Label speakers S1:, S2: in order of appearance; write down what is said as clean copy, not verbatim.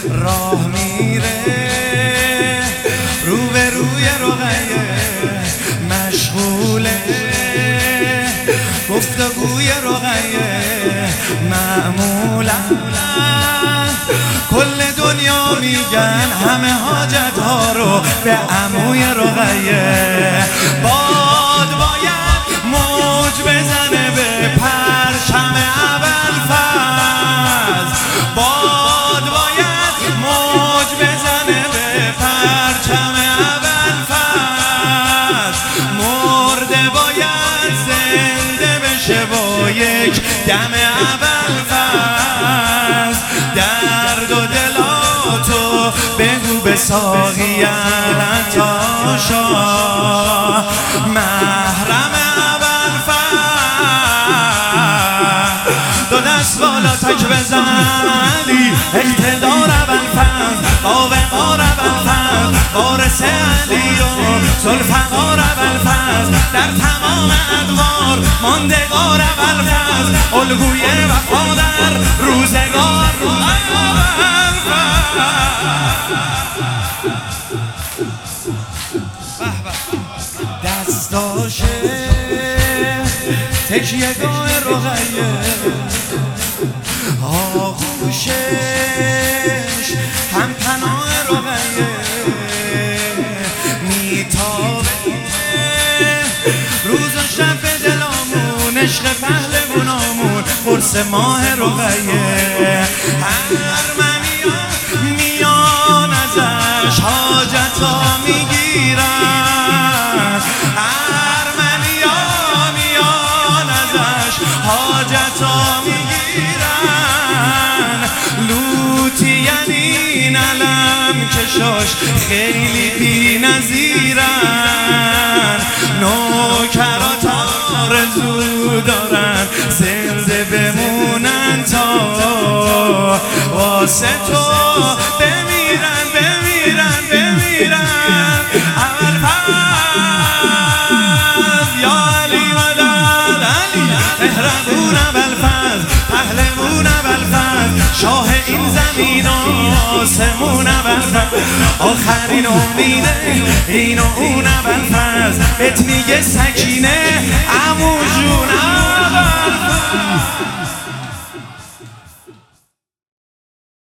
S1: راه میره رو به روی رقیه مشغوله گفتگوی رقیه معمولا کل دنیا میگن همه حاجت ها رو به عموی رقیه باد باید موج بزنه به پرچم ابوالفضل باد باید موج بزنه به پرچم ابوالفضل مرده باید زنده بشه با یک دم ابوالفضل درد و دلاتو بگو به ساقی عطاشا محرم ابوالفضل دو دست بالا تک بزن علی اقتدار ابوالفضل با وقار ابوالفضل وارث علی و ذوالفقار ابوالفضل در تمام ادوار ماندگار ابوالفضل الگوی وفا در روزگار دستاشه تکیهگاه رقیه آغوشش هم پناه رقیه میتابه روز و شب به دلامون عشق پهلوونامون قرص ماه رقیه ارمنیا میان ازش حاجتا میگیرن ارمنیا میان ازش حاجتا میگیرن لوتی یعنی علم کشاش خیلی بی نظیرن نوکرات آرزو دارن زنده بمونن تا واسه تو بمیرن بمیرن بمیرن ابوالفضل یا علی مدد علی مهربون ابوالفضل پهلوون ابوالفضل شاه این زمین و آسمون ابوالفضل آخرین امیده این و اون ابوالفضل بهت میگه سکینه عمو جون ابوالفضل